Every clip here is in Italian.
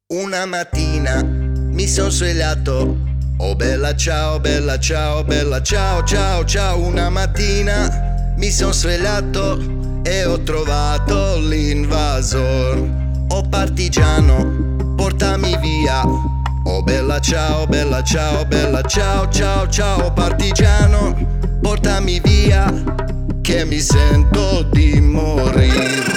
Una mattina mi son svegliato. Oh bella ciao, bella ciao, bella ciao, ciao, ciao. Una mattina mi son svegliato e ho trovato l'invasor. Oh partigiano, portami via. Oh bella ciao, bella ciao, bella ciao, ciao, ciao. Oh partigiano, portami via, che mi sento di morire.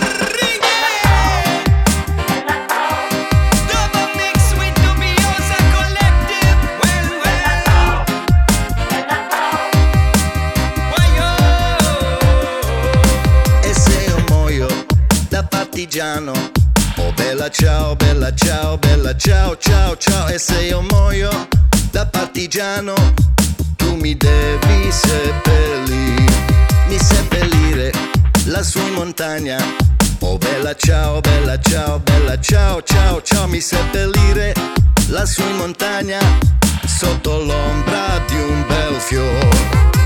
Oh bella ciao, bella ciao, bella ciao, ciao, ciao. E se io muoio da partigiano, tu mi devi seppellire lassù in montagna. Oh bella ciao, bella ciao, bella ciao, ciao, ciao. Mi seppellire lassù in montagna, sotto l'ombra di un bel fiore.